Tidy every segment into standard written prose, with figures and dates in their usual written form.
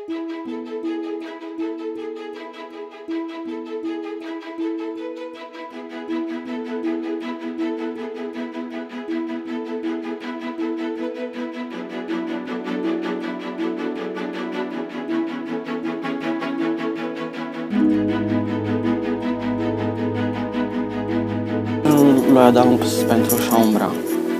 Lui Adamus pentru Shaumbra.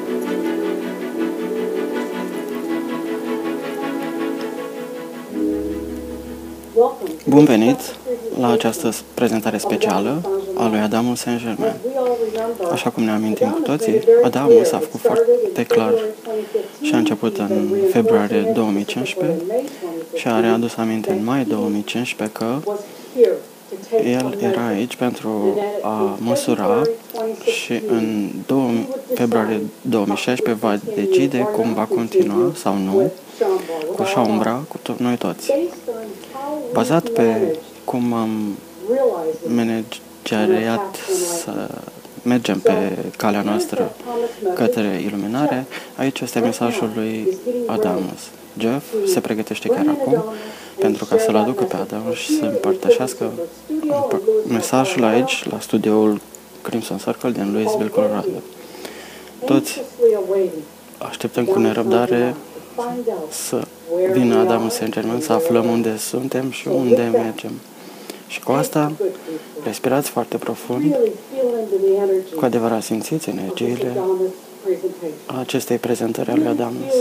Bun venit la această prezentare specială a lui Adamus Saint-Germain. Așa cum ne amintim cu toții, Adamus a făcut foarte clar și a început în februarie 2015 și a readus aminte în mai 2015 că el era aici pentru a măsura și în februarie 2016 va decide cum va continua sau nu cu Shaumbra, cu noi toți. Bazat pe cum am manageriat să mergem pe calea noastră către iluminare, aici este mesajul lui Adamus. Jeff se pregătește chiar acum pentru ca să-l aducă pe Adamus și să împărtășească mesajul aici, la studioul Crimson Circle din Louisville, Colorado. Toți așteptăm cu nerăbdare să vină Adamus Saint-Germain, să aflăm unde suntem și unde mergem. Și cu asta, respirați foarte profund, cu adevărat simțiți energiile acestei prezentări a lui Adamus.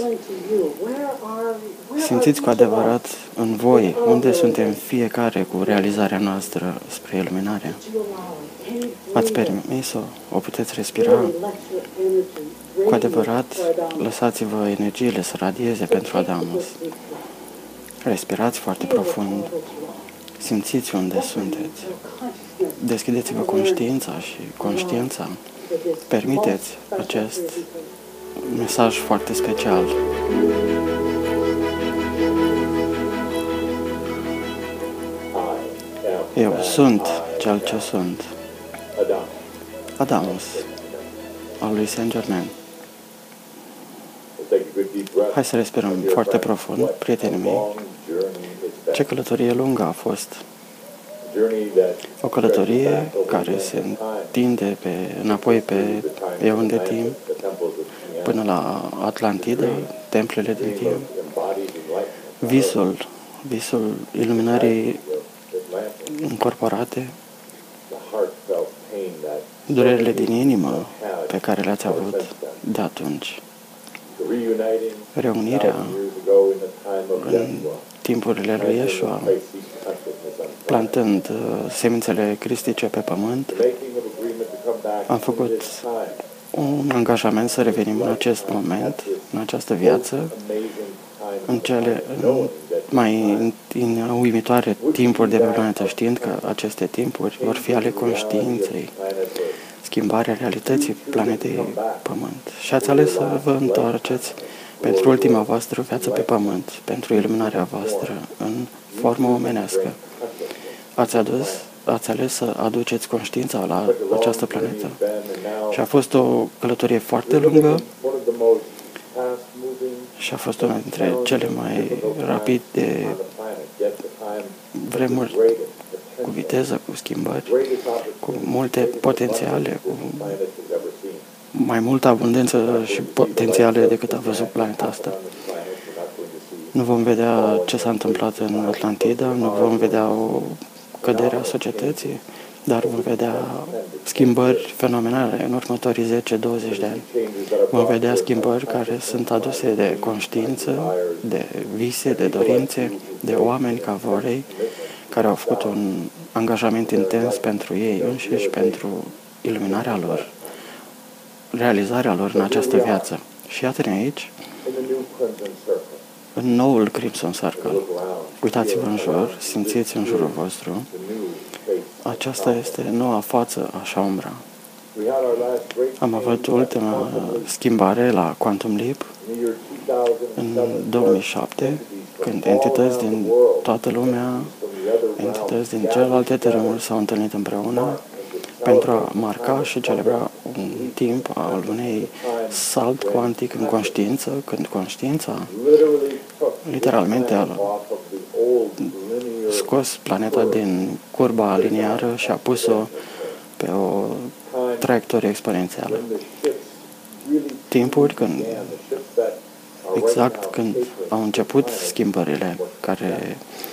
Simțiți cu adevărat în voi unde suntem fiecare cu realizarea noastră spre iluminare. Ați permis-o? O puteți respira? Cu adevărat, lăsați-vă energiile să radieze pentru Adamus. Respirați foarte profund. Simțiți unde sunteți. Deschideți-vă conștiința și conștiința. Permiteți acest mesaj foarte special. Eu sunt cel ce sunt. Adamus, al lui Saint-Germain. Hai să respirăm foarte profund, prietenii mei. Ce călătorie lungă a fost. O călătorie care se întinde înapoi pe eon de timp, până la Atlantida, templele din timp. Visul iluminării încorporate, durerile din inimă pe care le-ați avut de atunci. Reunirea în timpurile lui Yeshua, plantând semințele cristice pe pământ, am făcut un angajament să revenim în acest moment, în această viață, în cele mai uimitoare timpuri de pe planetă, știind că aceste timpuri vor fi ale conștiinței, schimbarea realității planetei Pământ. Și ați ales să vă întoarceți pentru ultima voastră viață pe Pământ, pentru iluminarea voastră în formă omenească. Ați ales să aduceți conștiința la această planetă. Și a fost o călătorie foarte lungă și a fost una dintre cele mai rapide vremuri, cu viteză, cu schimbări, cu multe potențiale, cu mai multă abundență și potențiale decât a văzut planeta asta. Nu vom vedea ce s-a întâmplat în Atlantida, nu vom vedea o cădere a societății, dar vom vedea schimbări fenomenale în următorii 10-20 de ani. Vom vedea schimbări care sunt aduse de conștiință, de vise, de dorințe, de oameni ca vorei, care au făcut un angajament intens pentru ei înșiși, pentru iluminarea lor, realizarea lor în această viață. Și iată-ne aici, în noul Crimson Circle. Uitați-vă în jur, simțiți în jurul vostru. Aceasta este noua față a Shaumbra. Am avut ultima schimbare la Quantum Leap în 2007, când entități din toată lumea, entități din celelalte terenuri s-au întâlnit împreună pentru a marca și celebra un timp al unei salt cuantic în conștiință, când conștiința literalmente scos planeta din curba liniară și a pus-o pe o traiectorie exponențială. Timpuri când, exact când au început schimbările care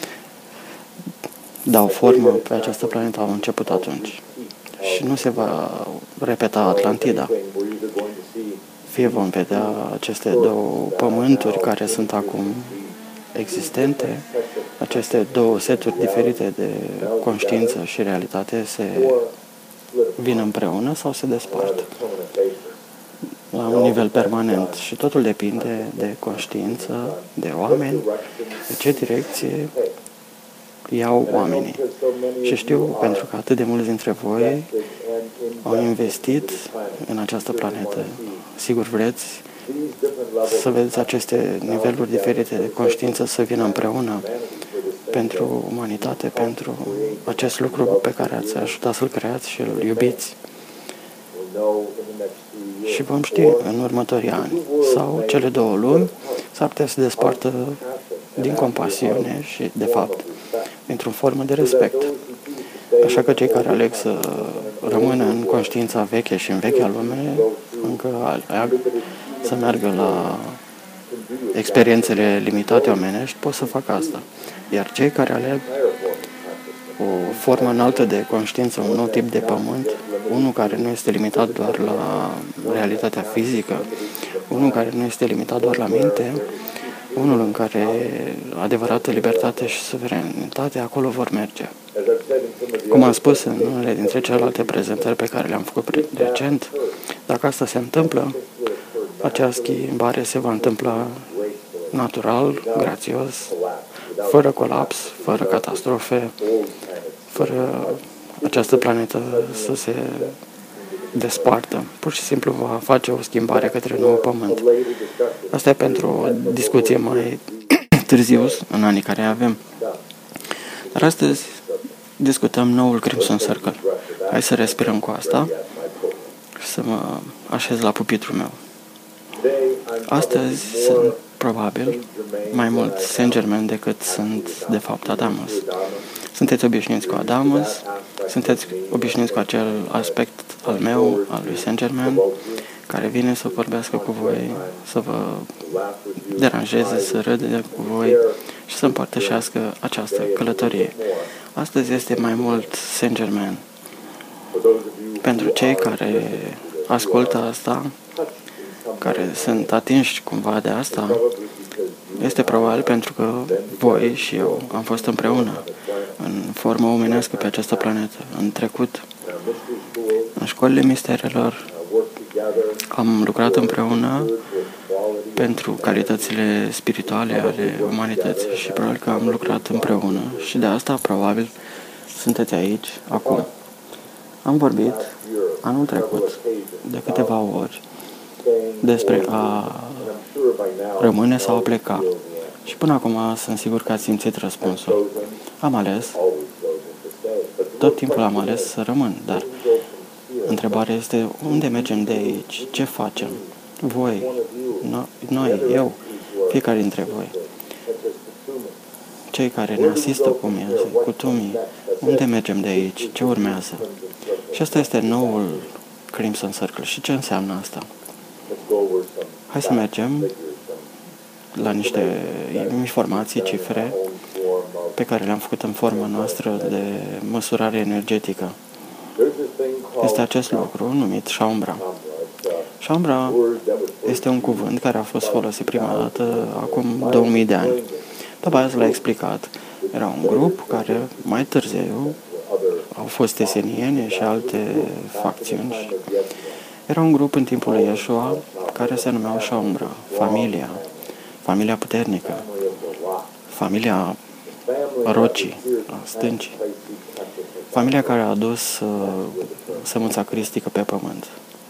dau formă pe această planetă, au început atunci. Și nu se va repeta Atlantida. Fie vom vedea aceste două pământuri care sunt acum existente, aceste două seturi diferite de conștiință și realitate se vin împreună sau se despart la un nivel permanent și totul depinde de conștiință, de oameni, de ce direcție iau oamenii. Și știu, pentru că atât de mulți dintre voi au investit în această planetă. Sigur vreți să vedeți aceste niveluri diferite de conștiință să vină împreună pentru umanitate, pentru acest lucru pe care ați ajutat să-l creați și îl iubiți. Și vom ști în următorii ani. Sau cele două lumi s-ar putea să se despartă din compasiune și, de fapt, într-o formă de respect. Așa că cei care aleg să rămână în conștiința veche și în vechea lume, încă aleg să meargă la experiențele limitate omenești, pot să facă asta. Iar cei care aleg o formă înaltă de conștiință, un nou tip de pământ, unul care nu este limitat doar la realitatea fizică, unul care nu este limitat doar la minte, unul în care adevărată libertate și suveranitate, acolo vor merge. Cum am spus în unele dintre celelalte prezentări pe care le-am făcut recent, dacă asta se întâmplă, acea schimbare se va întâmpla natural, grațios, fără colaps, fără catastrofe, fără această planetă să se despartă. Pur și simplu va face o schimbare către nou pământ. Asta e pentru o discuție mai târziu, în anii care avem. Dar astăzi discutăm noul Crimson Circle. Hai să respirăm cu asta și să mă așez la pupitrul meu. Astăzi sunt probabil mai mult Saint Germain decât sunt de fapt Adamus. Sunteți obișnuiți cu Adamus, sunteți obișnuiți cu acel aspect al meu, al lui Saint Germain, care vine să vorbească cu voi, să vă deranjeze, să râde cu voi și să împărtășească această călătorie. Astăzi este mai mult Saint Germain. Pentru cei care ascultă asta, care sunt atinși cumva de asta, este probabil pentru că voi și eu am fost împreună în formă omenească pe această planetă, în trecut. În școlile misterelor am lucrat împreună pentru calitățile spirituale ale umanității și probabil că am lucrat împreună și de asta probabil sunteți aici acum. Am vorbit anul trecut de câteva ori despre a rămâne sau a pleca. Și până acum sunt sigur că ați simțit răspunsul. Am ales, tot timpul am ales să rămân, dar întrebarea este unde mergem de aici? Ce facem? Voi, noi, eu, fiecare dintre voi. Cei care ne asistă cu mine, cu Tumi, unde mergem de aici? Ce urmează? Și asta este noul Crimson Circle. Și ce înseamnă asta? Hai să mergem la niște informații, cifre, pe care le-am făcut în forma noastră de măsurare energetică. Este acest lucru numit Shaumbra. Shaumbra este un cuvânt care a fost folosit prima dată acum 2000 de ani. Tobias l-a explicat. Era un grup care mai târziu au fost eseniene și alte facțiuni. Era un grup în timpul lui Yeshua care se numeau Shaumbra, familia puternică, familia rocii, a stâncii, familia care a adus sămânța cristică pe pământ.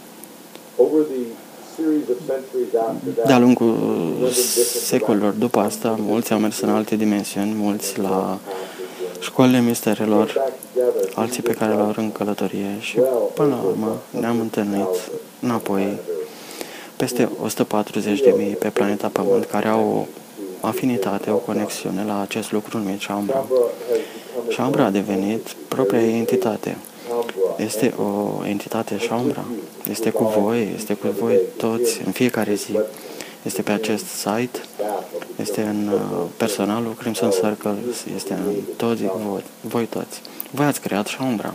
De-a lungul secolilor după asta, mulți au mers în alte dimensiuni, mulți la școlile misterelor, alții pe care le-au în călătorie și până la urmă ne-am întâlnit înapoi peste 140.000 pe planeta Pământ care au o afinitate, o conexiune la acest lucru numit Shaumbra. Shaumbra a devenit propria ei entitate. Este o entitate Shaumbra. Este cu voi toți, în fiecare zi. Este pe acest site, este în personalul Crimson Circle, este în toți, voi toți. Voi ați creat Shaumbra.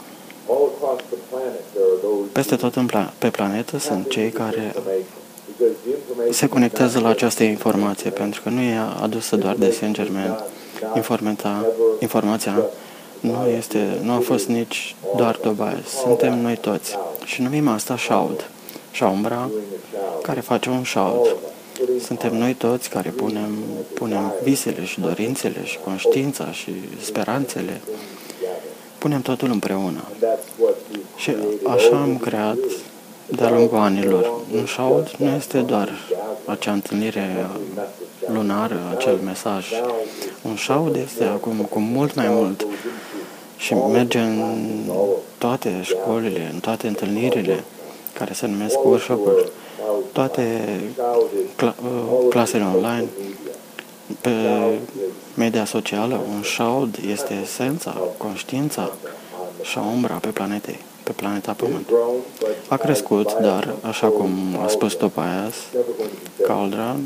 Peste tot pe planetă sunt cei care se conectează la această informație, pentru că nu e adusă doar de Saint Germain. Informația nu a fost nici doar Tobias. Suntem noi toți. Și numim asta Shaud. Shaumbra, care face un Shaud. Suntem noi toți care punem visele și dorințele și conștiința și speranțele. Punem totul împreună. Și așa am creat de-a lungul anilor. Un Shaud nu este doar acea întâlnire lunară, acel mesaj. Un Shaud este acum cu mult mai mult și merge în toate școlile, în toate întâlnirile care se numesc workshop-uri, toate clasele online, pe media socială. Un Shaud este esența, conștiința Shaumbra pe planeta Pământ. A crescut, dar, așa cum a spus Tobias, Cauldre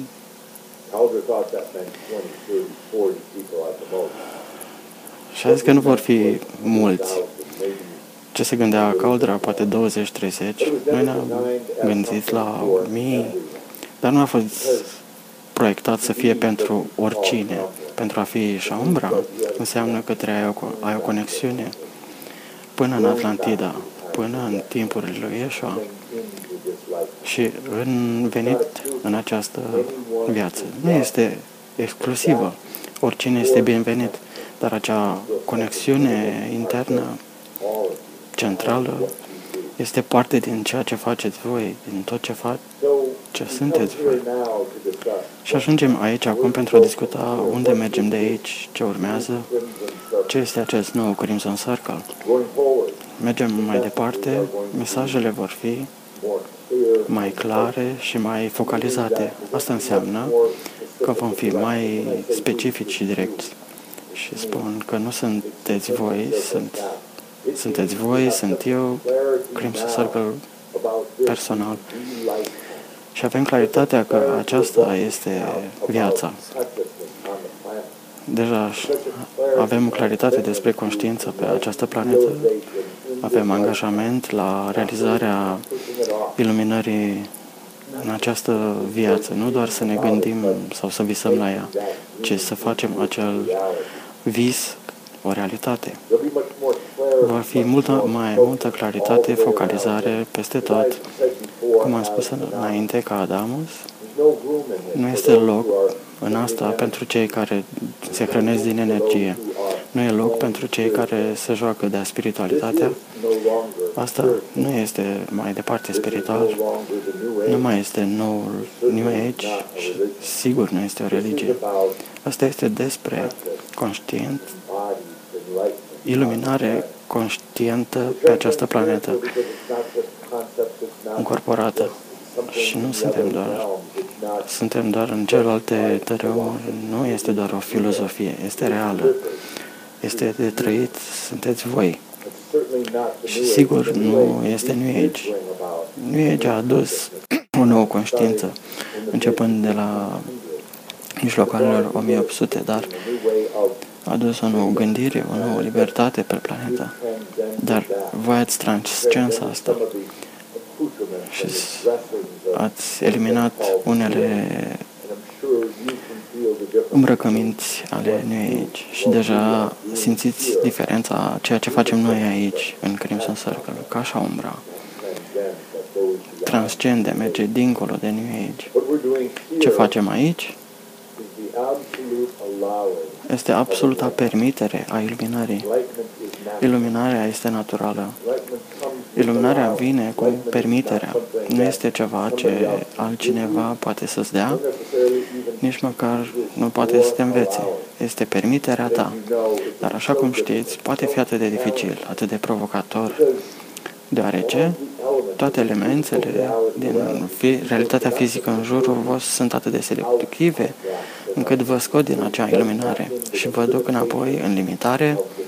și a zis că nu vor fi mulți. Ce se gândea Cauldre, poate 20-30, noi ne-am gândit la mii, dar nu a fost proiectat să fie pentru oricine. Pentru a fi Shaumbra înseamnă că ai o conexiune până în Atlantida, până în timpurile lui Yeshua și venit în această viață. Nu este exclusivă, oricine este binevenit, dar acea conexiune internă, centrală, este parte din ceea ce faceți voi, din tot ce sunteți voi. Și ajungem aici acum pentru a discuta unde mergem de aici, ce urmează, ce este acest nou Crimson Circle. Mergem mai departe, mesajele vor fi mai clare și mai focalizate. Asta înseamnă că vom fi mai specifici și direcți. Și spun că nu sunteți voi, sunteți voi, sunt eu, Crimson Circle personal. Și avem claritatea că aceasta este viața. Deja avem claritate despre conștiință pe această planetă. Avem angajament la realizarea iluminării în această viață. Nu doar să ne gândim sau să visăm la ea, ci să facem acel vis o realitate. Va fi mai multă claritate, focalizare peste tot. Cum am spus înainte, ca Adamus, nu este loc în asta pentru cei care se hrănesc din energie. Nu e loc pentru cei care se joacă de spiritualitatea. Asta nu este mai departe spiritual, nu mai este noul New Age și sigur nu este o religie. Asta este despre conștient, iluminare conștientă pe această planetă, încorporată. Și nu suntem doar în celelalte tărâmuri, nu este doar o filozofie, este reală, este de trăit, sunteți voi. Și sigur, nu este New Age. New Age a adus o nouă conștiință, începând de la mijlocul anilor 1800, dar a adus o nouă gândire, o nouă libertate pe planetă. Dar voi ați transcens asta și ați eliminat unele îmbrăcăminți ale New Age și deja simțiți diferența ceea ce facem noi aici, în Crimson Circle, ca Shaumbra. Transcende, merge dincolo de New Age. Ce facem aici este absoluta permitere a iluminării. Iluminarea este naturală. Iluminarea vine cu permiterea. Nu este ceva ce altcineva poate să-ți dea, nici măcar nu poate să te învețe. Este permiterea ta. Dar așa cum știți, poate fi atât de dificil, atât de provocator, deoarece toate elementele din realitatea fizică în jurul vostru sunt atât de selective, încât vă scot din acea iluminare și vă duc înapoi în limitare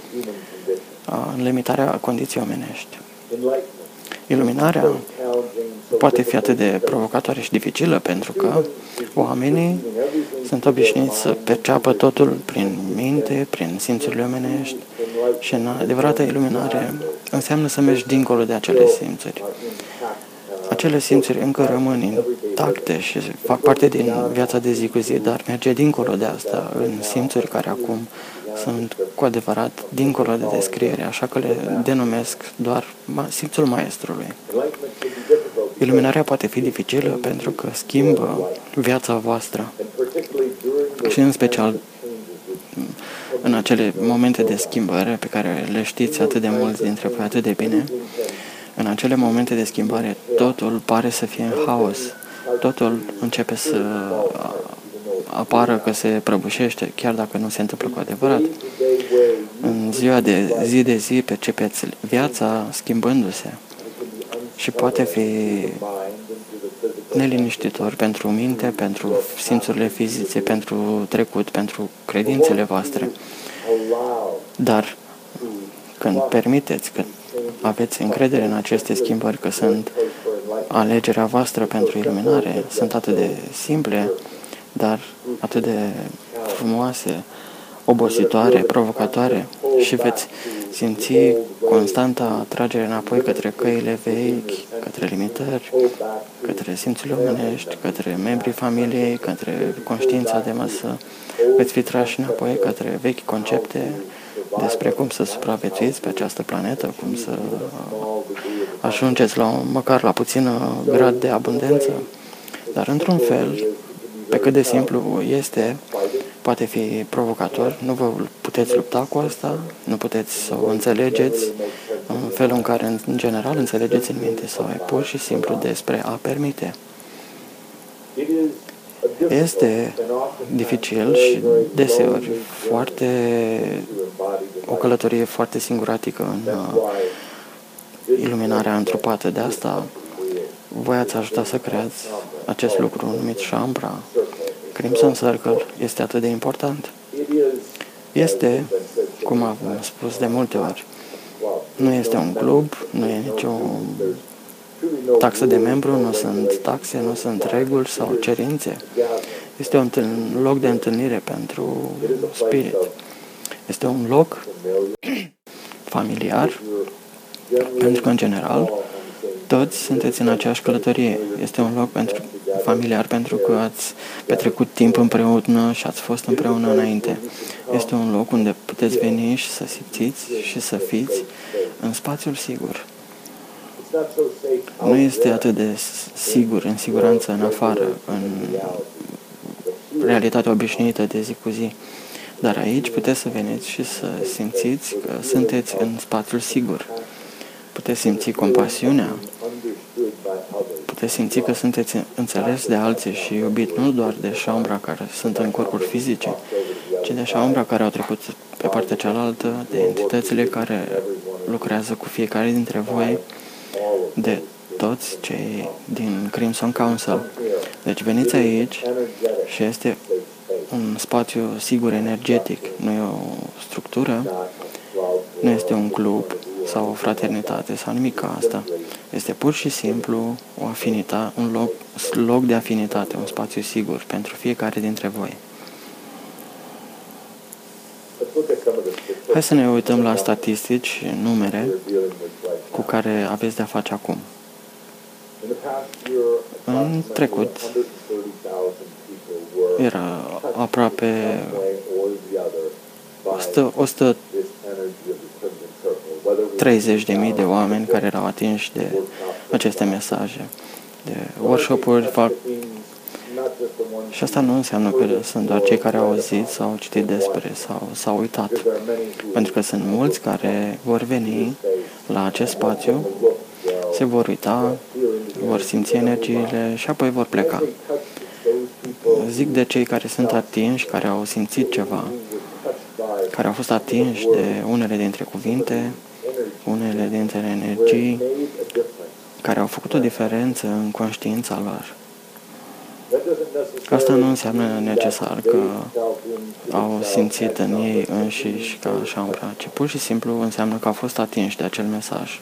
în limitarea condiției omenești. Iluminarea poate fi atât de provocatoare și dificilă pentru că oamenii sunt obișnuiți să perceapă totul prin minte, prin simțurile omenești și în adevărată iluminare înseamnă să mergi dincolo de acele simțuri. Acele simțuri încă rămân intacte și fac parte din viața de zi cu zi, dar merge dincolo de asta, în simțuri care acum sunt cu adevărat dincolo de descriere, așa că le denumesc doar simțul maestrului. Iluminarea poate fi dificilă pentru că schimbă viața voastră și în special în acele momente de schimbare pe care le știți atât de mulți dintre voi atât de bine. În acele momente de schimbare, totul pare să fie în haos. Totul începe să apară că se prăbușește, chiar dacă nu se întâmplă cu adevărat. În ziua de zi percepeți viața schimbându-se și poate fi neliniștitor pentru minte, pentru simțurile fizice, pentru trecut, pentru credințele voastre. Dar când permiteți, că aveți încredere în aceste schimbări, că sunt alegerea voastră pentru iluminare, sunt atât de simple, dar atât de frumoase, obositoare, provocatoare și veți simți constanta atragere înapoi către căile vechi, către limitări, către simțurile omenești, către membrii familiei, către conștiința de masă. Veți fi trași înapoi către vechi concepte despre cum să supraviețuiți pe această planetă, cum să ajungeți măcar la puțină grad de abundență, dar într-un fel, pe cât de simplu este, poate fi provocator, nu vă puteți lupta cu asta, nu puteți să o înțelegeți în felul în care, în general, înțelegeți în minte sau e pur și simplu despre a permite. Este dificil și deseori o călătorie foarte singuratică în iluminarea întrupată. De asta voi ați ajutat să creați acest lucru numit Shaumbra. Crimson Circle este atât de important. Este, cum am spus de multe ori, nu este un club, nu e nicio taxă de membru, nu sunt taxe, nu sunt reguli sau cerințe. Este un loc de întâlnire pentru spirit. Este un loc familiar, pentru că, în general, toți sunteți în aceeași călătorie. Este un loc familiar pentru că ați petrecut timp împreună și ați fost împreună înainte. Este un loc unde puteți veni și să simțiți și să fiți în spațiul sigur. Nu este atât de sigur, în siguranță, în afară, în realitatea obișnuită de zi cu zi. Dar aici puteți să veniți și să simțiți că sunteți în spațiul sigur. Puteți simți compasiunea, puteți simți că sunteți înțeles de alții și iubit nu doar de Shaumbra care sunt în corpuri fizice, ci de Shaumbra care au trecut pe partea cealaltă, de entitățile care lucrează cu fiecare dintre voi, de toți cei din Crimson Council. Deci veniți aici și este un spațiu sigur energetic, nu e o structură, nu este un club sau o fraternitate sau nimic ca asta. Este pur și simplu o afinitate, un loc de afinitate, un spațiu sigur pentru fiecare dintre voi. Hai să ne uităm la statistici și numere cu care aveți de-a face acum. În trecut era aproape 130.000 de oameni care erau atinși de aceste mesaje. De workshop-uri fac. Și asta nu înseamnă că sunt doar cei care au auzit sau au citit despre sau s-au uitat. Pentru că sunt mulți care vor veni la acest spațiu, se vor uita, vor simți energiile și apoi vor pleca. Zic de cei care sunt atinși, care au simțit ceva, care au fost atinși de unele dintre cuvinte, unele dintre energii, care au făcut o diferență în conștiința lor. Asta nu înseamnă necesar că au simțit în ei înșiși ca Shaumbra, ci pur și simplu înseamnă că au fost atinși de acel mesaj.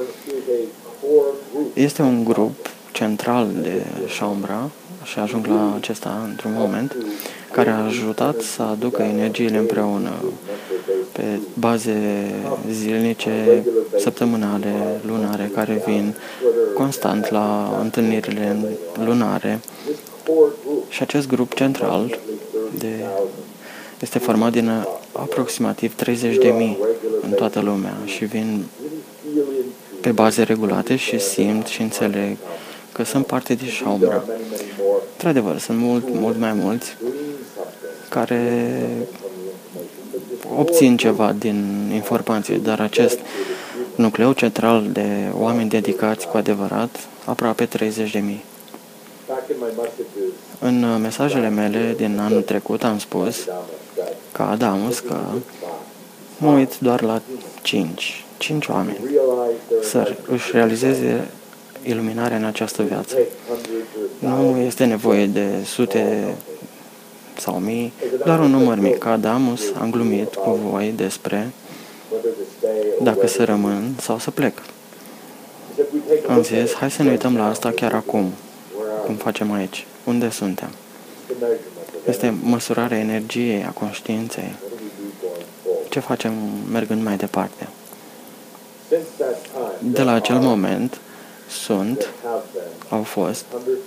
Este un grup central de Shaumbra, și ajung la acesta într-un moment, care a ajutat să aducă energiile împreună pe baze zilnice, săptămânale, lunare, care vin constant la întâlnirile lunare. Și acest grup central este format din aproximativ 30.000 în toată lumea și vin pe baze regulate și simt și înțeleg că sunt parte din Shaumbra. Într-adevăr, sunt mult mai mulți care obțin ceva din informație, dar acest nucleu central de oameni dedicați cu adevărat, aproape 30.000. În mesajele mele din anul trecut am spus ca Adamus că mă uit doar la 5 oameni să își realizeze iluminarea în această viață. Nu este nevoie de sute sau mii, doar un număr mic. Ca Adamus am glumit cu voi despre dacă să rămân sau să plec. Am zis, hai să ne uităm la asta chiar acum, cum facem aici, unde suntem. Este măsurarea energiei, a conștiinței. Ce facem mergând mai departe? De la acel moment au fost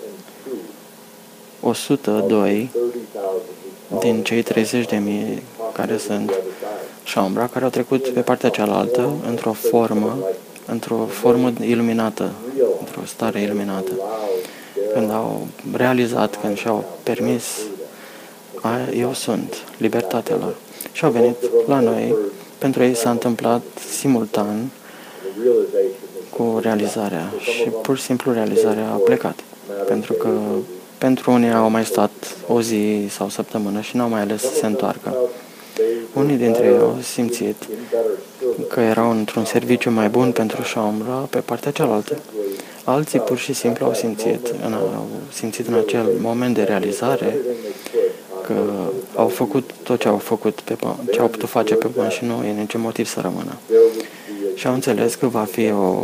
102 din cei 30.000 care sunt Shaumbra, care au trecut pe partea cealaltă într-o formă iluminată, într-o stare iluminată. Când au realizat, când și-au permis, eu sunt, libertatea lor. Și au venit la noi, pentru ei s-a întâmplat simultan cu realizarea și pur și simplu realizarea a plecat. Pentru că pentru unii au mai stat o zi sau o săptămână și n-au mai ales să se întoarcă. Unii dintre ei au simțit că erau într-un serviciu mai bun pentru Shaumbra pe partea cealaltă. Alții pur și simplu au simțit în acel moment de realizare că au făcut tot ce au făcut, ce au putut face pe pământ și nu e niciun motiv să rămână. Și au înțeles că va fi o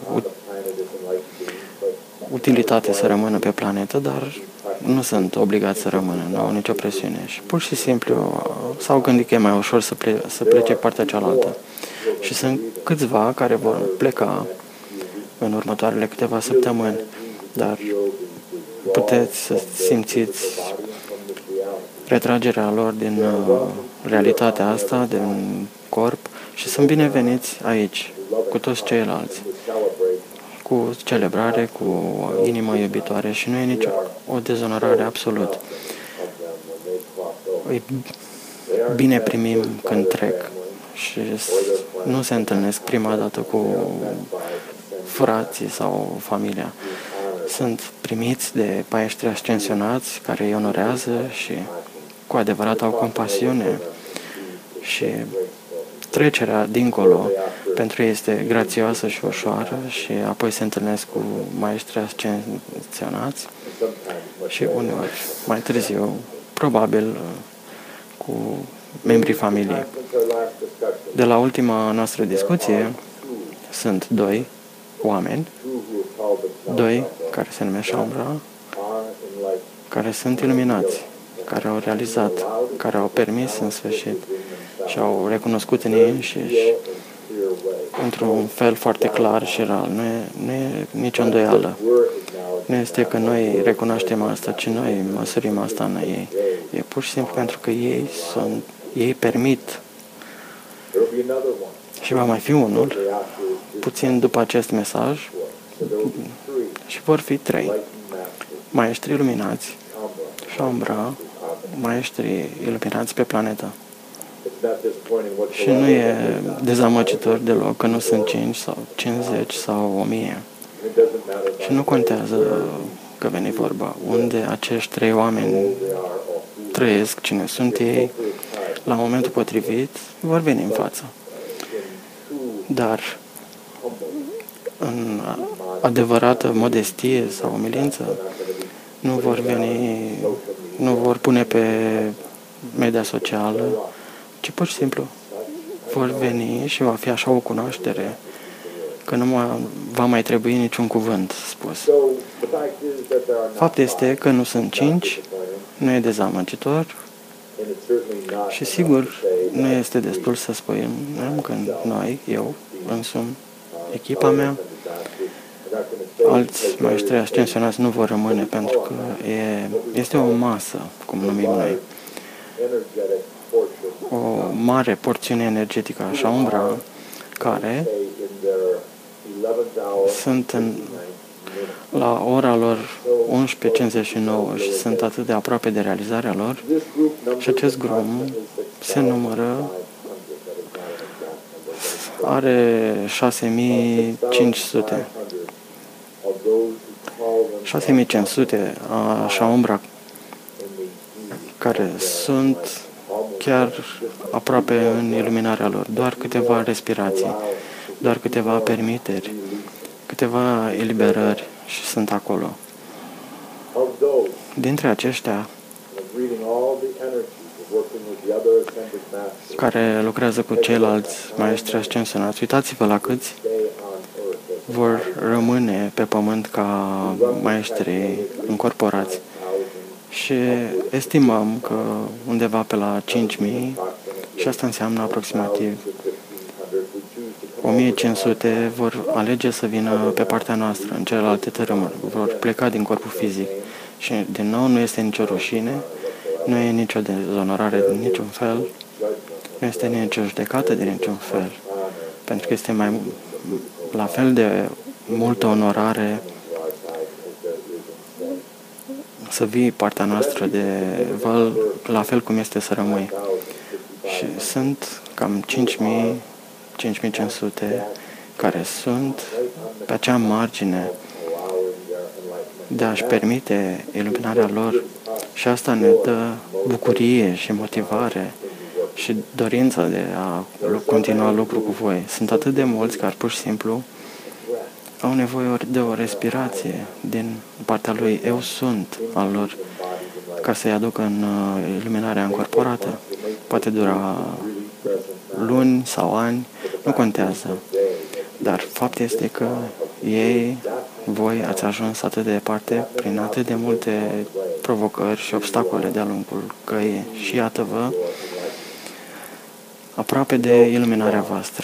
utilitate să rămână pe planetă, dar nu sunt obligați să rămână, nu au nicio presiune. Și pur și simplu s-au gândit că e mai ușor să plece partea cealaltă. Și sunt câțiva care vor pleca în următoarele câteva săptămâni, dar puteți să simțiți retragerea lor din realitatea asta, din corp, și sunt bineveniți aici, cu toți ceilalți, cu celebrare, cu inimă iubitoare și nu e nicio o dezonorare absolut. Îi bine primim când trec și nu se întâlnesc prima dată cu frații sau familia. Sunt primiți de paieștri ascensionați care îi onorează și cu adevărat au compasiune și trecerea dincolo pentru ei este grațioasă și ușoară și apoi se întâlnesc cu maestri ascensionați și uneori, mai târziu, probabil cu membrii familiei. De la ultima noastră discuție sunt 2 oameni, 2 care se numesc Shaumbra, care sunt iluminați, care au realizat, care au permis în sfârșit și au recunoscut în ei înșiși într-un fel foarte clar și real. Nu e nicio îndoială. Nu este că noi recunoaștem asta, ci noi măsărim asta în ei. E pur și simplu pentru că ei permit. Și va mai fi unul, puțin după acest mesaj, și vor fi 3 maestri iluminați, Shaumbra, maestri iluminați pe planetă. Și nu e dezamăgitor deloc că nu sunt 5 sau 50 sau 1000. Și nu contează că veni vorba unde acești 3 oameni trăiesc, cine sunt ei, la momentul potrivit vor veni în față. Dar în adevărată modestie sau umilință, nu vor veni, nu vor pune pe media socială, ci pur și simplu vor veni și va fi așa o cunoaștere că nu va mai trebui niciun cuvânt spus. Faptul este că nu sunt 5, nu e dezamăgitor și sigur nu este destul să spunem că noi, eu însumi, echipa mea, alți maestri ascensionați nu vor rămâne pentru că este o masă, cum numim noi, o mare porțiune energetică, așa umbra, care sunt la ora lor 11:59 și sunt atât de aproape de realizarea lor și acest grup se numără, are 6500. 6500 așa umbra care sunt chiar aproape în iluminarea lor, doar câteva respirații, doar câteva permiteri, câteva eliberări și sunt acolo. Dintre aceștia care lucrează cu ceilalți maestri ascensionați, uitați-vă la câți vor rămâne pe pământ ca maestri încorporați. Și estimăm că undeva pe la 5.000, și asta înseamnă aproximativ 1.500 vor alege să vină pe partea noastră, în celelalte tărâmuri, vor pleca din corpul fizic. Și, din nou, nu este nicio rușine, nu e nicio dezonorare de niciun fel, nu este nicio judecată de niciun fel, pentru că este mai la fel de multă onorare să vii partea noastră de val, la fel cum este să rămâi. Și sunt cam 5.000, 5.500 care sunt pe acea margine de a-și permite iluminarea lor și asta ne dă bucurie și motivare și dorința de a continua lucru cu voi. Sunt atât de mulți care pur și simplu au nevoie de o respirație din partea lui eu sunt al lor ca să-i aducă în iluminarea încorporată. Poate dura luni sau ani, nu contează. Dar faptul este că voi ați ajuns atât de departe prin atât de multe provocări și obstacole de-a lungul căii și iată-vă aproape de iluminarea voastră.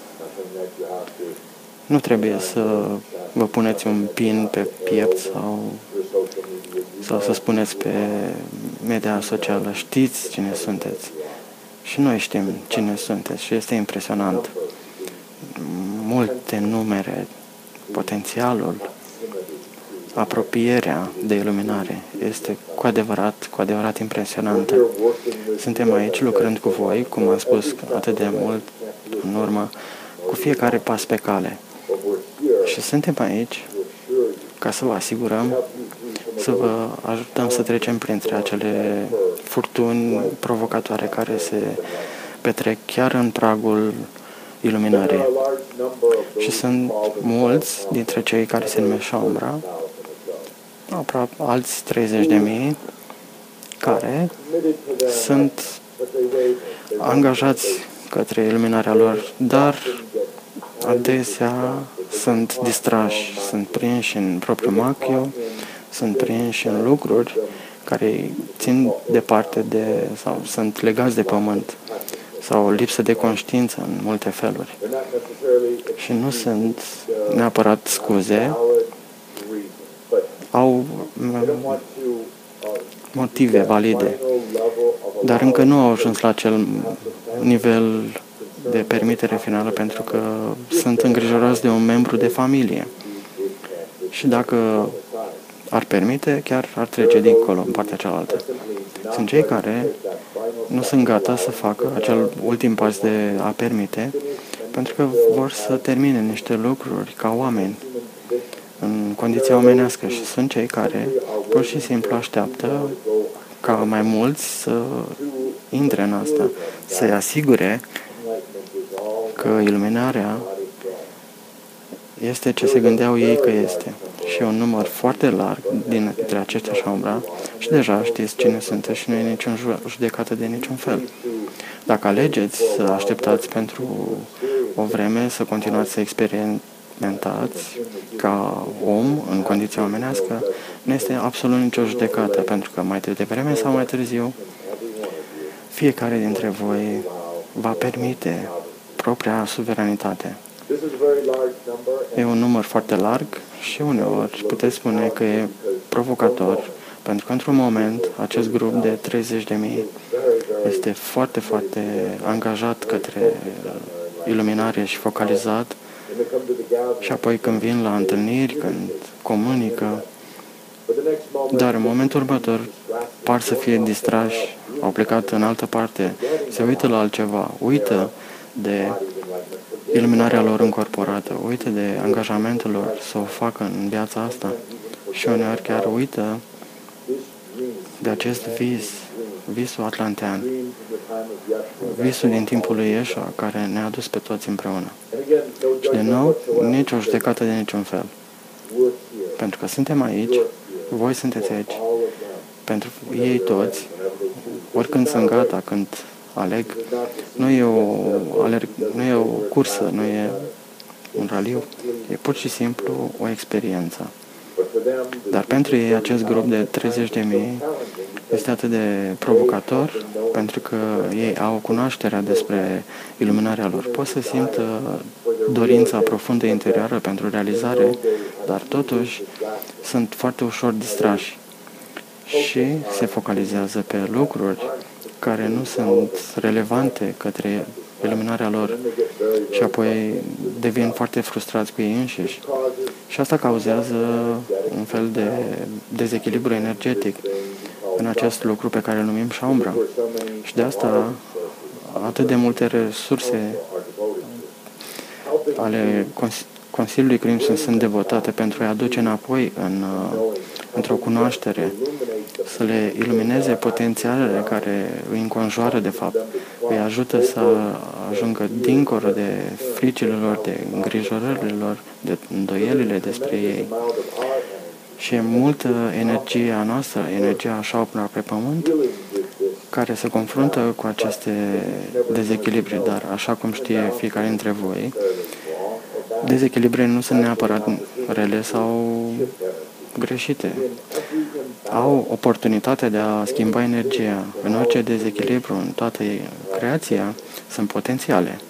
Nu trebuie să vă puneți un pin pe piept sau să spuneți pe media socială, știți cine sunteți. Și noi știm cine sunteți și este impresionant. Multe numere, potențialul, apropierea de iluminare este cu adevărat impresionantă. Suntem aici lucrând cu voi, cum am spus atât de mult în urmă, cu fiecare pas pe cale. Și suntem aici ca să vă asigurăm, să vă ajutăm să trecem printre acele furtuni provocatoare care se petrec chiar în pragul iluminării. Și sunt mulți dintre cei care se numesc Shaumbra, aproape alți 30.000, care sunt angajați către iluminarea lor, dar adesea sunt distrași, sunt prinși în propriul machiu, sunt prinși în lucruri care îi țin departe sau sunt legați de pământ sau o lipsă de conștiință în multe feluri. Și nu sunt neapărat scuze, au motive valide, dar încă nu au ajuns la acel nivel de permitere finală pentru că sunt îngrijorați de un membru de familie. Și dacă ar permite, chiar ar trece dincolo, în partea cealaltă. Sunt cei care nu sunt gata să facă acel ultim pas de a permite, pentru că vor să termine niște lucruri ca oameni, în condiția omenească, și sunt cei care pur și simplu așteaptă ca mai mulți să intre în asta, să-i asigure că iluminarea este ce se gândeau ei că este. și un număr foarte larg dintre aceștia Shaumbra și deja știți cine sunteți și nu e niciun judecată de niciun fel. Dacă alegeți să așteptați pentru o vreme, să continuați să experimentați ca om în condiția omenească, nu este absolut nicio judecată, pentru că mai devreme sau mai târziu, fiecare dintre voi va permite propria suveranitate. E un număr foarte larg și uneori puteți spune că e provocator, pentru că într-un moment acest grup de 30.000 este foarte, foarte angajat către iluminare și focalizat și apoi când vin la întâlniri, când comunică, dar în momentul următor par să fie distrași, au plecat în altă parte, se uită la altceva, uită de iluminarea lor încorporată, uită de angajamentul lor să o facă în viața asta și uneori chiar uită de acest visul atlantean, visul din timpul lui Yeshua care ne-a adus pe toți împreună. Și de nou, nici o judecată de niciun fel. Pentru că suntem aici, voi sunteți aici, pentru ei toți, oricând sunt gata, când aleg, nu e o cursă, nu e un raliu, e pur și simplu o experiență. Dar pentru ei acest grup de 30.000 este atât de provocator, pentru că ei au cunoașterea despre iluminarea lor. Pot să simtă dorința profundă interioară pentru realizare, dar totuși sunt foarte ușor distrași și se focalizează pe lucruri care nu sunt relevante către iluminarea lor și apoi devin foarte frustrați cu ei înșiși. Și asta cauzează un fel de dezechilibru energetic în acest lucru pe care îl numim Shaumbra. Și de asta atât de multe resurse ale Consiliului Crimson sunt devotate pentru a-i aduce înapoi într-o cunoaștere, să le ilumineze potențialele care îi înconjoară de fapt, îi ajută să ajungă dincolo de fricile lor, de îngrijorările lor, de îndoielile despre ei. Și e multă energie a noastră, energia Shaumbra pe pământ, care se confruntă cu aceste dezechilibre, dar așa cum știe fiecare dintre voi, dezechilibrele nu sunt neapărat rele sau greșite. Au oportunitatea de a schimba energia. În orice dezechilibru, în toată creația, sunt potențiale.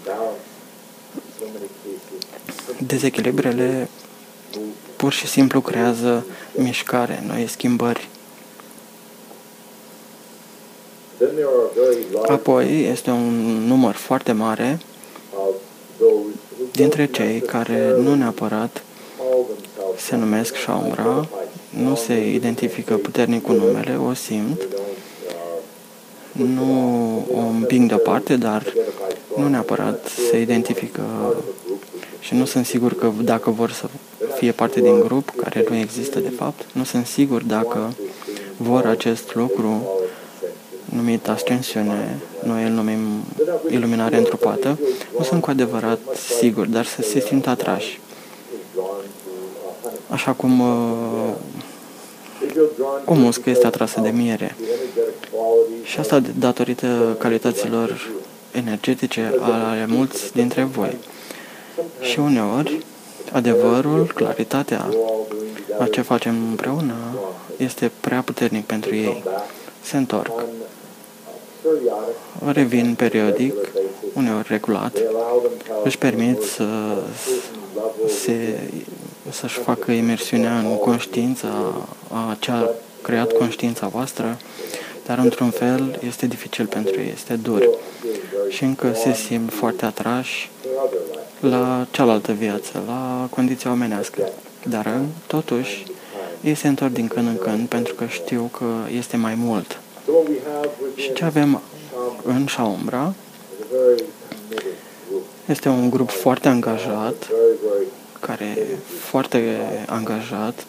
Dezechilibrele pur și simplu creează mișcare, noi schimbări. Apoi este un număr foarte mare dintre cei care nu neapărat se numesc Shaumbra, nu se identifică puternic cu numele, o simt, nu o împing deoparte, dar nu neapărat se identifică și nu sunt sigur că dacă vor să fie parte din grup, care nu există de fapt, nu sunt sigur dacă vor acest lucru numit ascensiune, noi îl numim iluminare întrupată, nu sunt cu adevărat sigur, dar să se simt atrași. Așa cum o muscă este atrasă de miere. Și asta datorită calităților energetice ale mulți dintre voi. Și uneori, adevărul, claritatea a ce facem împreună este prea puternic pentru ei. Se întorc. Revin periodic, uneori regulat, își permit să-și facă imersiunea în conștiința a ce a creat conștiința voastră, dar într-un fel este dificil pentru ei, este dur și încă se simt foarte atrași la cealaltă viață, la condiția omenească. Dar totuși ei se întorc din când în când pentru că știu că este mai mult. Și ce avem în Shaumbra este un grup foarte angajat, care e foarte angajat,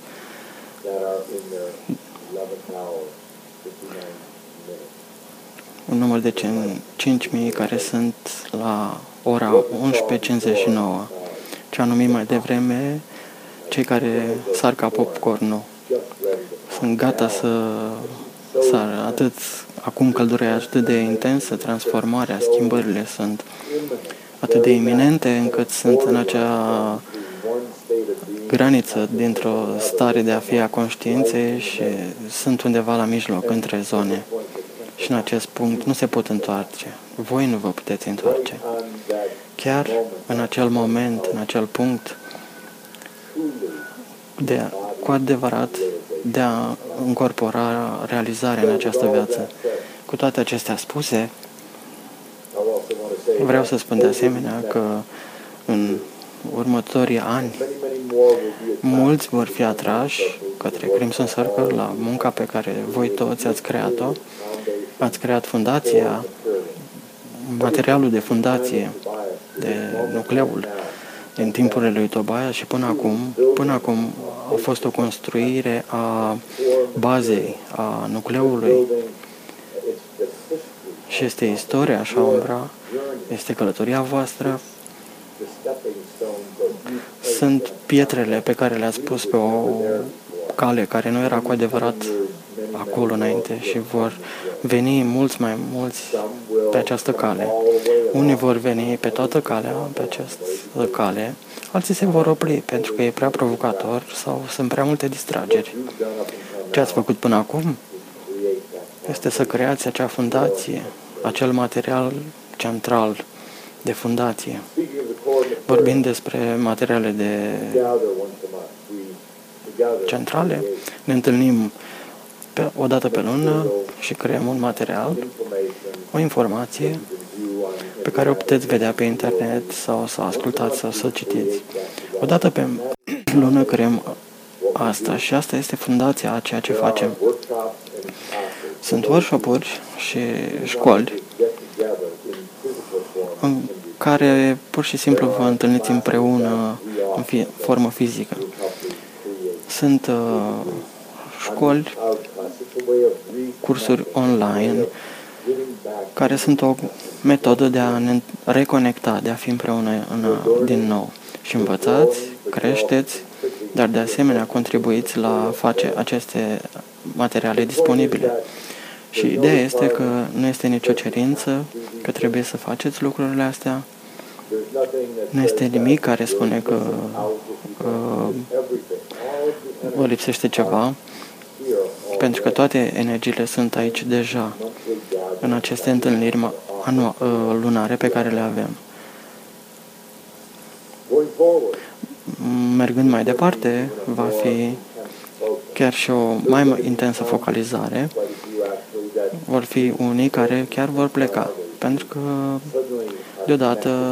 un număr de 5.000 care sunt la ora 11:59, ce am numit mai devreme cei care sar ca popcornul. Sunt gata să sară. Acum căldura e atât de intensă, transformarea, schimbările sunt atât de iminente încât sunt în acea graniță dintr-o stare de a fi a conștiinței și sunt undeva la mijloc între zone. Și în acest punct nu se pot întoarce. Voi nu vă puteți întoarce. Chiar în acel moment, în acel punct, cu adevărat, de a încorpora realizarea în această viață. Cu toate acestea spuse, vreau să spun de asemenea că în următorii ani mulți vor fi atrași către Crimson Circle la munca pe care voi toți ați creat-o. Ați creat fundația, materialul de fundație, de nucleul din timpurile lui Tobias și până acum a fost o construire a bazei, a nucleului și este istoria, așa umbra, este călătoria voastră, sunt pietrele pe care le-ați pus pe o cale care nu era cu adevărat acolo înainte și vor veni mulți mai mulți pe această cale. Unii vor veni pe toată calea, pe această cale, alții se vor opri pentru că e prea provocator sau sunt prea multe distrageri. Ce ați făcut până acum este să creați acea fundație, acel material central de fundație. Vorbind despre materiale centrale, ne întâlnim o dată pe lună și creăm un material, o informație pe care o puteți vedea pe internet sau să ascultați sau să citiți. O dată pe lună creăm asta și asta este fundația a ceea ce facem. Sunt workshop-uri și școli în care pur și simplu vă întâlniți împreună în formă fizică. Sunt școli, cursuri online, care sunt o metodă de a ne reconecta, de a fi împreună din nou. Și învățați, creșteți, dar de asemenea contribuiți la a face aceste materiale disponibile. Și ideea este că nu este nicio cerință, că trebuie să faceți lucrurile astea. Nu este nimic care spune că vă lipsește ceva, pentru că toate energiile sunt aici deja, în aceste întâlniri lunare pe care le avem. Mergând mai departe, va fi chiar și o mai intensă focalizare. Vor fi unii care chiar vor pleca, pentru că deodată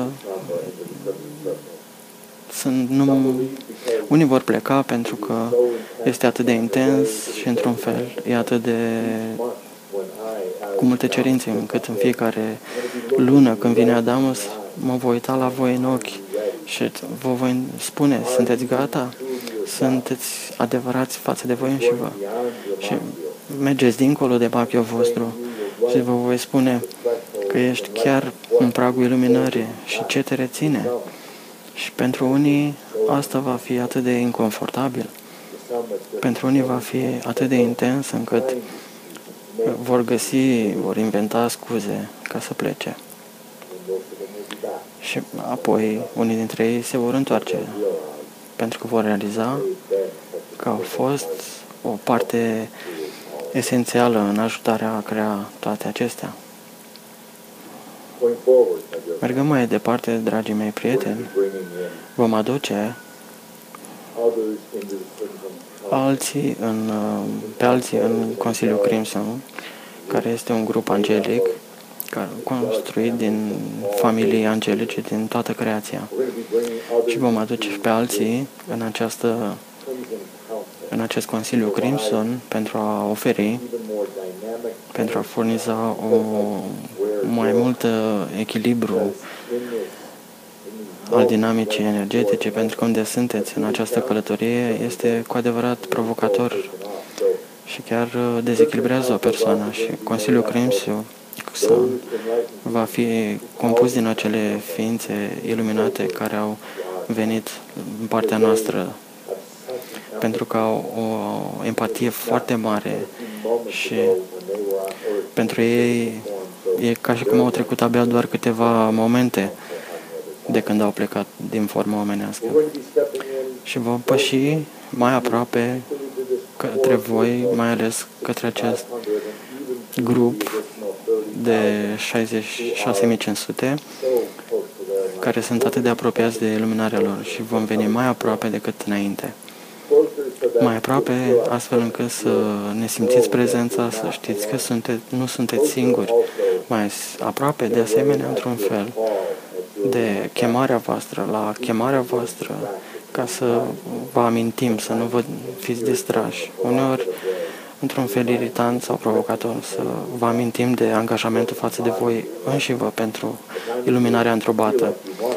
unii vor pleca pentru că este atât de intens și într-un fel e atât de cu multe cerințe, încât în fiecare lună când vine Adamus mă voi uita la voi în ochi și vă voi spune, sunteți gata? Sunteți adevărați față de voi înși vă și mergeți dincolo de bachiul vostru și vă voi spune că ești chiar în pragul iluminării și ce te reține. Și pentru unii asta va fi atât de inconfortabil, pentru unii va fi atât de intens încât vor inventa scuze ca să plece. Și apoi unii dintre ei se vor întoarce pentru că vor realiza că au fost o parte esențială în ajutarea a crea toate acestea. Mergăm mai departe, dragii mei prieteni, vom aduce pe alții în Consiliul Crimson, care este un grup angelic construit din familii angelice din toată creația. Și vom aduce pe alții în acest Consiliu Crimson pentru a oferi, pentru a furniza mai mult echilibru al dinamicii energetice, pentru că unde sunteți în această călătorie este cu adevărat provocator și chiar dezechilibrează o persoană și Consiliul Crimson va fi compus din acele ființe iluminate care au venit în partea noastră pentru că au o empatie foarte mare și pentru ei e ca și cum au trecut abia doar câteva momente de când au plecat din formă omenească. Și vom păși mai aproape către voi, mai ales către acest grup de 66.500 care sunt atât de apropiați de iluminarea lor și vom veni mai aproape decât înainte. Mai aproape, astfel încât să ne simțiți prezența, să știți că nu sunteți singuri. Mai aproape, de asemenea, într-un fel, de chemarea voastră, la chemarea voastră, ca să vă amintim, să nu vă fiți distrași. Uneori, într-un fel irritant sau provocator, să vă amintim de angajamentul față de voi înșivă pentru iluminarea întrobată.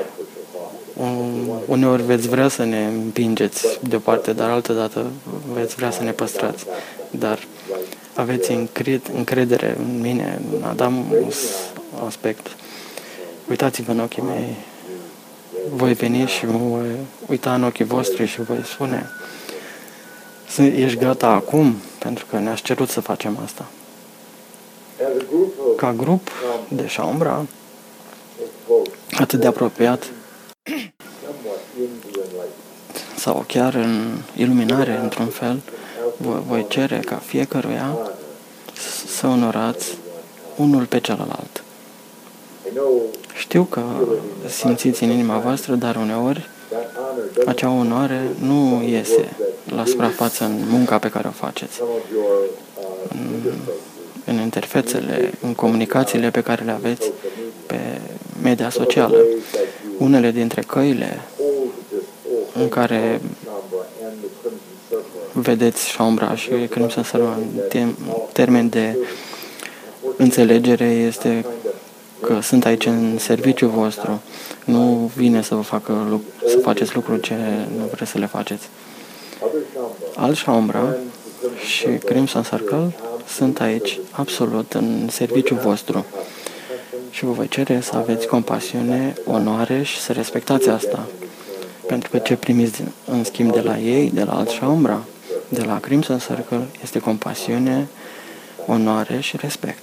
Uneori veți vrea să ne împingeți de o parte, dar altădată veți vrea să ne păstrați. Dar aveți încredere în mine, în Adamus aspect. Uitați-vă în ochii mei. Voi veni și mă voi uita în ochii voștri și voi spune: ești gata acum? Pentru că ne-ați cerut să facem asta. Ca grup de Shaumbra, atât de apropiat, sau chiar în iluminare, într-un fel, voi cere ca fiecăruia să onorați unul pe celălalt. Știu că simțiți în inima voastră, dar uneori acea onoare nu iese la suprafață în munca pe care o faceți, în interfețele, în comunicațiile pe care le aveți pe media socială. Unele dintre căile în care vedeți Shaumbra și Crimson Circle în termen de înțelegere este că sunt aici în serviciul vostru. Nu vine să să faceți lucruri ce nu vreți să le faceți. Al Shaumbra și Crimson Circle sunt aici absolut în serviciul vostru. Și vă voi cere să aveți compasiune, onoare și să respectați asta. Pentru că ce primiți în schimb de la ei, de la alt Shaumbra, de la Crimson Circle, este compasiune, onoare și respect.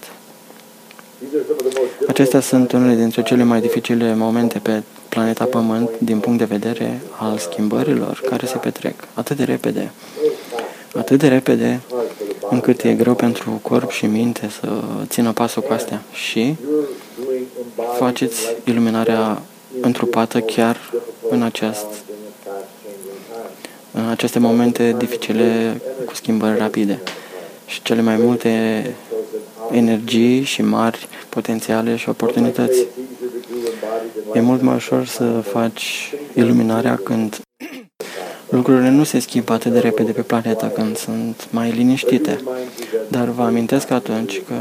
Acestea sunt unele dintre cele mai dificile momente pe planeta Pământ din punct de vedere al schimbărilor care se petrec atât de repede încât e greu pentru corp și minte să țină pasul cu astea. Și faceți iluminarea întrupată chiar în aceste momente dificile cu schimbări rapide. Și cele mai multe energii și mari potențiale și oportunități. E mult mai ușor să faci iluminarea când lucrurile nu se schimbă atât de repede pe planetă, când sunt mai liniștite. Dar vă amintesc atunci că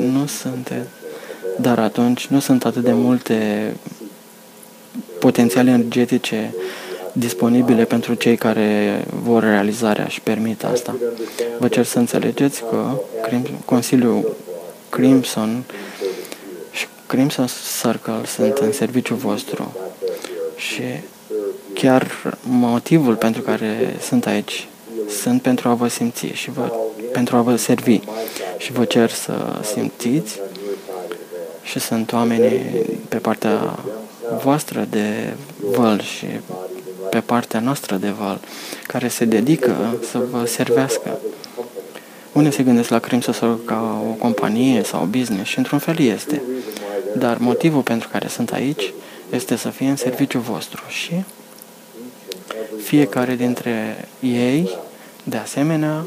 atunci nu sunt atât de multe potențiale energetice disponibile pentru cei care vor realizarea și permit asta. Vă cer să înțelegeți că Consiliul Crimson și Crimson Circle sunt în serviciul vostru și chiar motivul pentru care sunt aici sunt pentru a vă simți și pentru a vă servi și vă cer să simțiți și sunt oamenii pe partea voastră de văl și pe partea noastră de val, care se dedică să vă servească. Unii se gândesc la Crimson Circle ca o companie sau business și într-un fel este. Dar motivul pentru care sunt aici este să fie în serviciul vostru și fiecare dintre ei, de asemenea,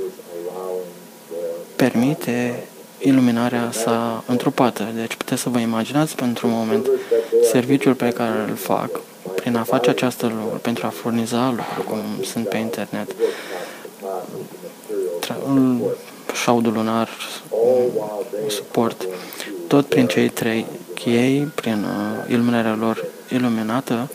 permite iluminarea sa întrupată. Deci puteți să vă imaginați pentru un moment serviciul pe care îl fac prin a face această lucru, pentru a furniza lucruri cum sunt pe internet, șaudul lunar, suport, tot prin cei trei chei, prin iluminarea lor iluminată,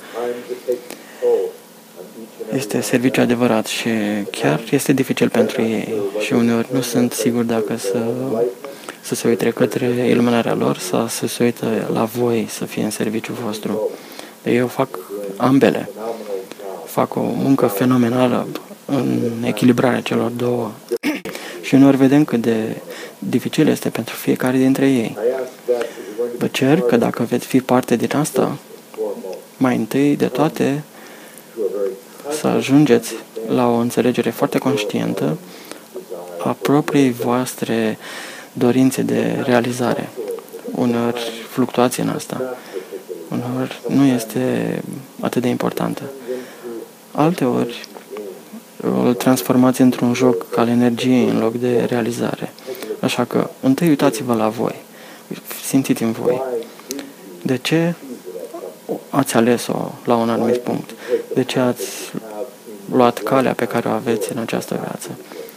este serviciu adevărat și chiar este dificil pentru ei și uneori nu sunt sigur dacă să se uite către iluminarea lor sau să se uite la voi să fie în serviciul vostru. Eu fac ambele. Fac o muncă fenomenală în echilibrarea celor două. Și uneori vedem cât de dificil este pentru fiecare dintre ei. Vă cer că dacă veți fi parte din asta, mai întâi de toate, să ajungeți la o înțelegere foarte conștientă a propriei voastre dorințe de realizare. Uneori fluctuație în asta. Uneori nu este atât de importantă. Alteori îl transformați într-un joc al energiei în loc de realizare. Așa că întâi uitați-vă la voi. Simțiți în voi. De ce ați ales-o la un anumit punct? De ce ați luat calea pe care o aveți în această viață?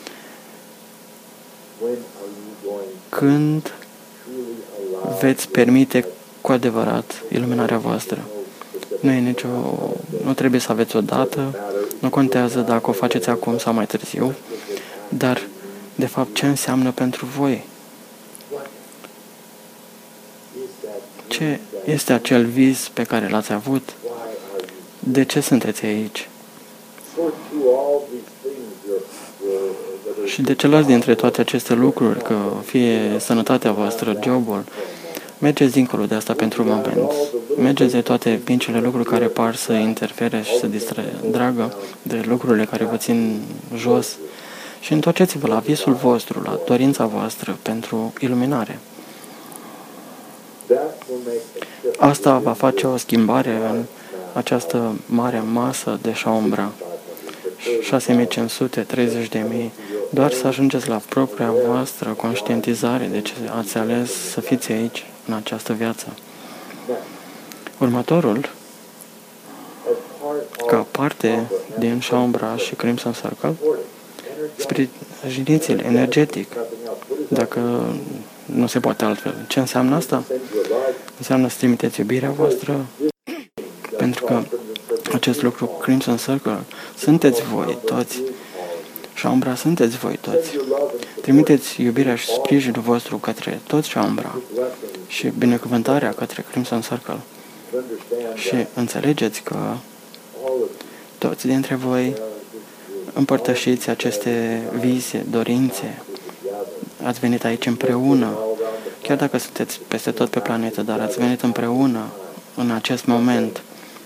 Când veți permite cu adevărat iluminarea voastră? Nu trebuie să aveți o dată, nu contează dacă o faceți acum sau mai târziu, dar, de fapt, ce înseamnă pentru voi? Ce este acel vis pe care l-ați avut? De ce sunteți aici? Și de ce luați dintre toate aceste lucruri, că fie sănătatea voastră, jobul, mergeți dincolo de asta pentru un moment. Mergeți de toate micile lucruri care par să interfere și să distragă de lucrurile care vă țin jos și întoarceți-vă la visul vostru, la dorința voastră pentru iluminare. Asta va face o schimbare în această mare masă de Shaumbra. 6530.000, doar să ajungeți la propria voastră conștientizare de ce ați ales să fiți aici, în această viață. Următorul, ca parte din Shaumbra și Crimson Circle, sprijiniți-l energetic, dacă nu se poate altfel. Ce înseamnă asta? Înseamnă să trimiteți iubirea voastră, pentru că acest lucru, Crimson Circle, sunteți voi toți. Shaumbra, sunteți voi toți. Trimiteți iubirea și sprijinul vostru către toți Shaumbra și binecuvântarea către Crimson Circle. Și înțelegeți că toți dintre voi împărtășiți aceste vise, dorințe. Ați venit aici împreună, chiar dacă sunteți peste tot pe planetă, dar ați venit împreună în acest moment.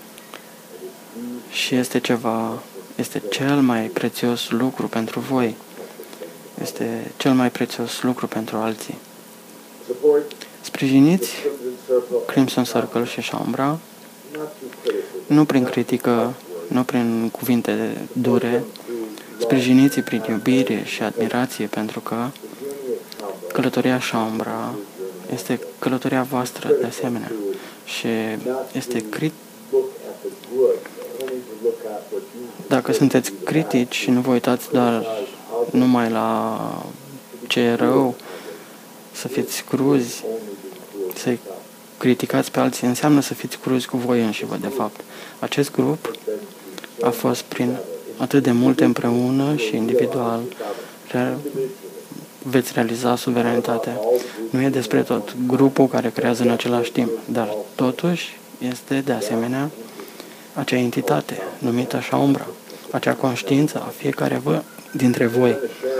Și este cel mai prețios lucru pentru voi. Este cel mai prețios lucru pentru alții. Sprijiniți Crimson Circle și Shaumbra, nu prin critică, nu prin cuvinte dure, sprijiniți prin iubire și admirație, pentru că călătoria Shaumbra este călătoria voastră de asemenea și este Dacă sunteți critici și nu vă uitați doar numai la ce e rău, să fiți cruzi, să-i criticați pe alții, înseamnă să fiți cruzi cu voi înșivă, de fapt. Acest grup a fost prin atât de multe împreună și individual, veți realiza suveranitatea. Nu e despre tot grupul care creează în același timp, dar totuși este de asemenea acea entitate numită Shaumbra, acea conștiință a fiecare dintre voi.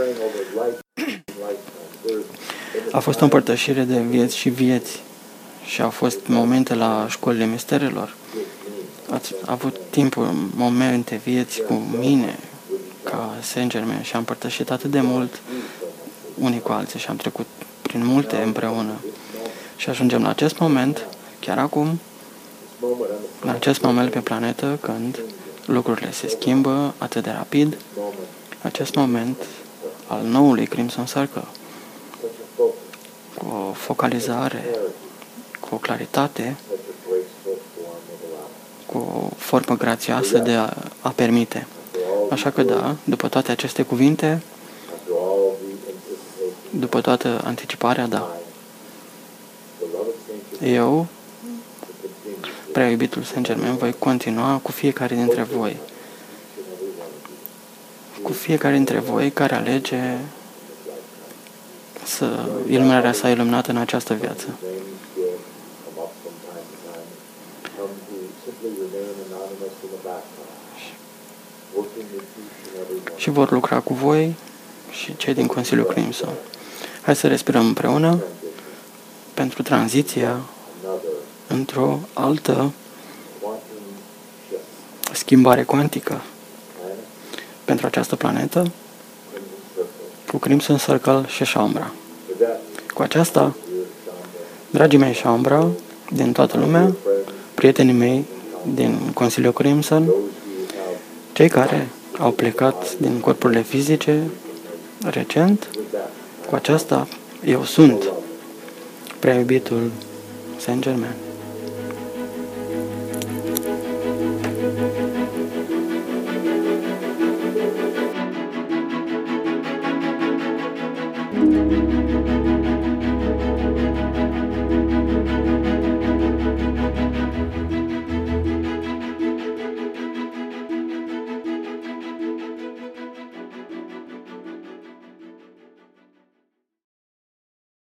A fost o împărtășire de vieți și vieți și au fost momente la școlile misterelor. Ați avut timpul, momente, vieți cu mine, ca Saint-Germain, și am împărtășit atât de mult unii cu alții și am trecut prin multe împreună. Și ajungem la acest moment, chiar acum, în acest moment pe planetă, când lucrurile se schimbă atât de rapid, acest moment al noului Crimson Circle, cu o focalizare, cu o claritate, cu o formă grațioasă de a permite. Așa că da, după toate aceste cuvinte, după toată anticiparea, da. Eu, prea iubitul Saint-Germain, voi continua cu fiecare dintre voi. Cu fiecare dintre voi care alege să iluminarea sa iluminată în această viață. și vor lucra cu voi și cei din Consiliul Crimson. Hai să respirăm împreună pentru tranziția într-o altă schimbare cuantică pentru această planetă cu Crimson Circle și Shaumbra. Cu aceasta, dragii mei Shaumbra din toată lumea, prietenii mei din Consiliul Crimson, cei care au plecat din corpurile fizice recent, cu aceasta eu sunt prea iubitul Saint Germain.